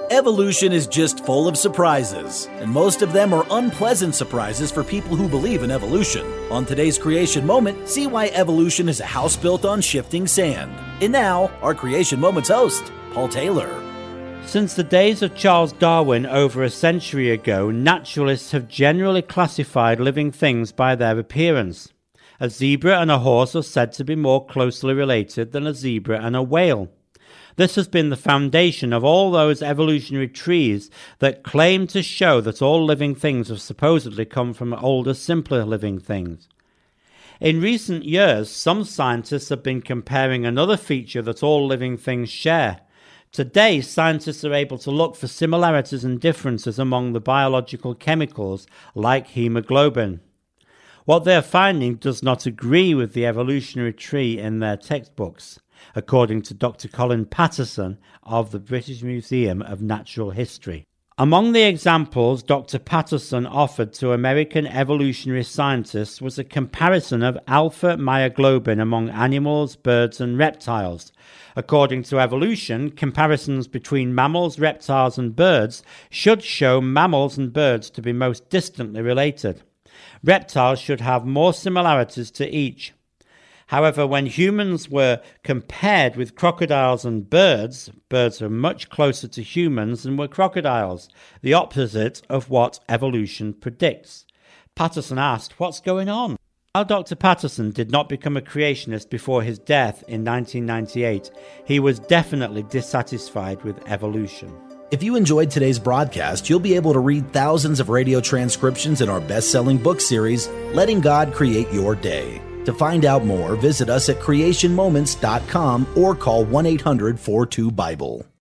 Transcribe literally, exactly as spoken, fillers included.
Evolution is just full of surprises, and most of them are unpleasant surprises for people who believe in evolution. On today's Creation Moment, see why evolution is a house built on shifting sand. And now, our Creation Moment's host, Paul Taylor. Since the days of Charles Darwin over a century ago, naturalists have generally classified living things by their appearance. A zebra and a horse are said to be more closely related than a zebra and a whale. This has been the foundation of all those evolutionary trees that claim to show that all living things have supposedly come from older, simpler living things. In recent years, some scientists have been comparing another feature that all living things share. Today, scientists are able to look for similarities and differences among the biological chemicals like hemoglobin. What they are finding does not agree with the evolutionary tree in their textbooks, according to Doctor Colin Patterson of the British Museum of Natural History. Among the examples Doctor Patterson offered to American evolutionary scientists was a comparison of alpha myoglobin among animals, birds, and reptiles. According to evolution, comparisons between mammals, reptiles, and birds should show mammals and birds to be most distantly related. Reptiles should have more similarities to each. However, when humans were compared with crocodiles and birds, birds are much closer to humans than were crocodiles, the opposite of what evolution predicts. Patterson asked, "What's going on?" While Doctor Patterson did not become a creationist before his death in nineteen ninety-eight, he was definitely dissatisfied with evolution. If you enjoyed today's broadcast, you'll be able to read thousands of radio transcriptions in our best-selling book series, Letting God Create Your Day. To find out more, visit us at creation moments dot com or call one eight hundred four two Bible.